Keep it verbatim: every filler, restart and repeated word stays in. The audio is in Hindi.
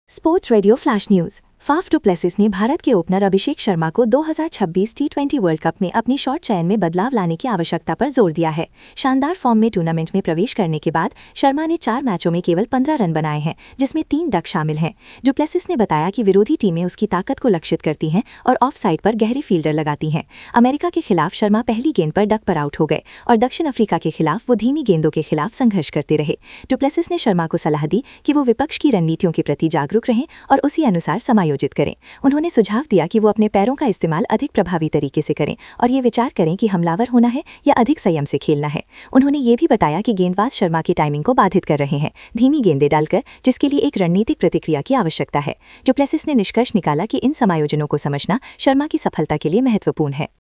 Sports radio flash news. Faf du Plessis ने भारत के ओपनर अभिषेक शर्मा को दो हज़ार छब्बीस टी ट्वेंटी वर्ल्ड कप में अपनी शॉट चयन में बदलाव लाने की आवश्यकता पर जोर दिया है। शानदार फॉर्म में टूर्नामेंट में प्रवेश करने के बाद शर्मा ने चार मैचों में केवल पंद्रह रन बनाए हैं, जिसमें तीन डक शामिल हैं। डु प्लेसिस ने बताया कि विरोधी टीमें उसकी ताकत को लक्षित करती हैं और ऑफ साइड पर गहरे फील्डर लगाती हैं। अमेरिका के खिलाफ शर्मा पहली गेंद पर डक पर आउट हो गए और दक्षिण अफ्रीका के खिलाफ वो धीमी गेंदों के खिलाफ संघर्ष करते रहे। डु प्लेसिस ने शर्मा को सलाह दी कि वो विपक्ष की रणनीतियों के प्रति जागरूक रहें और उसी अनुसार समायोजित करें। उन्होंने सुझाव दिया कि वो अपने पैरों का इस्तेमाल अधिक प्रभावी तरीके से करें और ये विचार करें कि हमलावर होना है या अधिक संयम से खेलना है। उन्होंने ये भी बताया कि गेंदबाज शर्मा की टाइमिंग को बाधित कर रहे हैं, धीमी गेंदें डालकर, जिसके लिए एक रणनीतिक प्रतिक्रिया की आवश्यकता है। डु प्लेसिस ने निष्कर्ष निकाला कि इन समायोजनों को समझना शर्मा की सफलता के लिए महत्वपूर्ण है।